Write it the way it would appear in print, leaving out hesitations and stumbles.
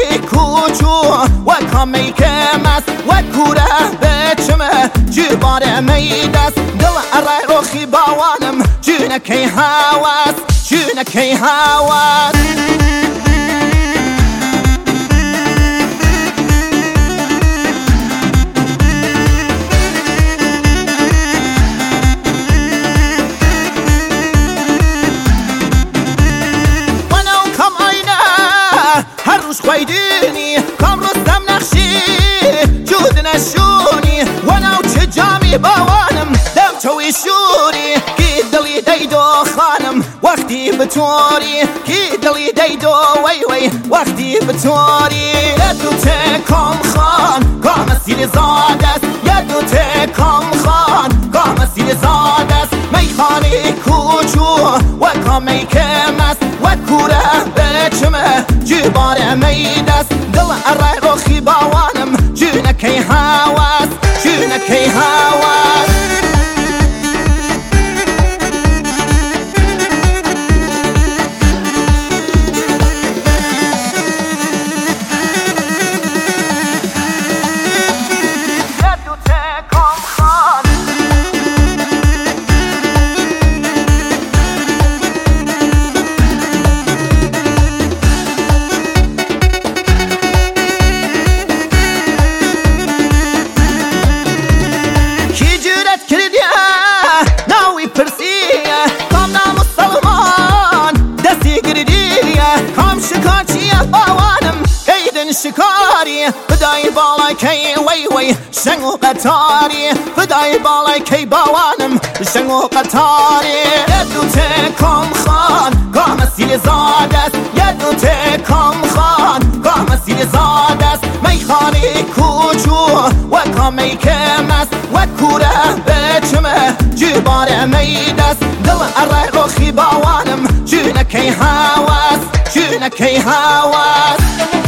کوچو و کامی کمس و کوره بچمه جبار میدست دل ارای روخی باوانم جونکی هواس جونکی هواس خویدینی کام رستم نقشی جود نشونی وناو چه جامی باوانم دم توی شوری کی دلی دیدو خانم وقتی بطوری کی دلی دیدو وی وی وقتی بطوری یدو تکم خان کام سیر زادست یدو تکم خان کام سیر زادست میخانی کوچو و کامی کمست و کوره بچمه جبار میدست دل ارای روخی باوانم جونکی هواس جونکی هواس شکاری فدای بالای کی وی وی شنگ و قطاری فدای بالای کی باوانم شنگ و قطاری یدو تکم خان کام سیر زادست یدو تکم خان کام سیر زادست میخانی کوچو و کامی کمست و کوره بچمه جبار میدست دل ارای روخی باوانم جونکی هواس جونکی هواس